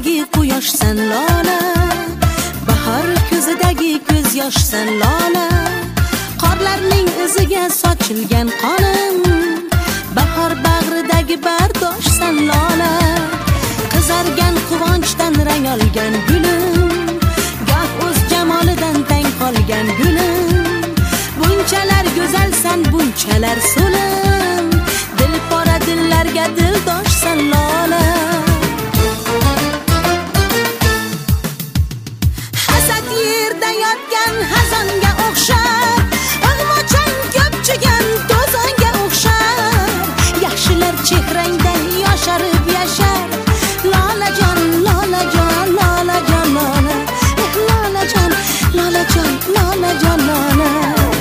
ko'zidagi quyoshsan lola, bahor ko'zidagi ko'z yoshsan lola, qorlarning iziga sochilgan qonim, bahor bag'ridagi bardoshsan lola, qizargan quvonchdan rang olgan gulim, goh o'z jamolidan tang qolgan gulim, bunchalar go'zalsan bunchalar so'lim, dilpora dillarga dildoshsan lola. Hasad yerda yotgan xazonga o'xshar, ig'vochang ko'pchigan to'zonga o'xshar, yaxshilar chehrangdan yosharib yashar, lolajon lolajon lolajon lola, lolajon lolajon lolajon lola.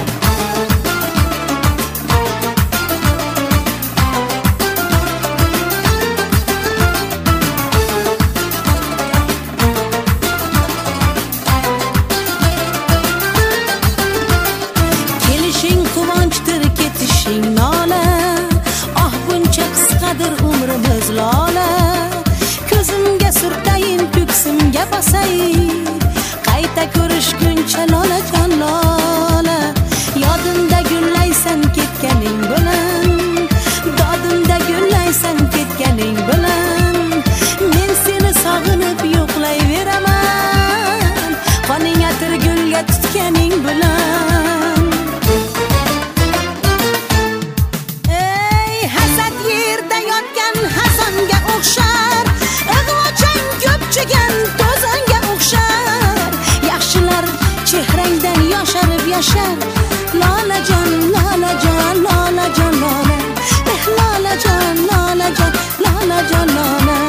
Quvonchdir ketishing nola, oh buncha qisqadir umrimiz lola, ko'zimga surtayin ko'ksimga bosayin, qayta ko'rishguncha lolajon lola, yodimda gullaysan ketganing bilan, dodimda gullaysan ketganing bilan, men seni sog'inib yo'qlayveraman, qoning atir gulga tutganing bilan. O'xshar, ig'vochang ko'pchigan to'zonga o'xshar, yaxshilar chehrangdan yosharib yashar, lolajon lolajon lolajon lola, lolajon lolajon lolajon lola.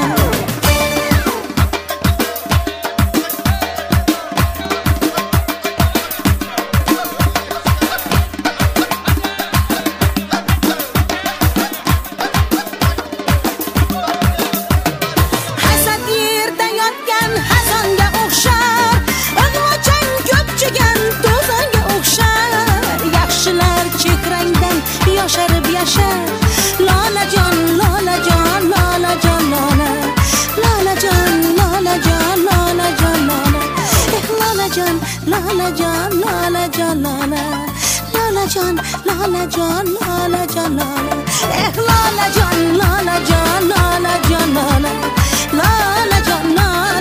Yosharib yashar, lolajon lolajon lolajon lola, lolajon lolajon lolajon lola, lolajon lolajon lolajon lola, lolajon lolajon lolajon lola, lolajon lolajon lolajon lola, lolajon lolajon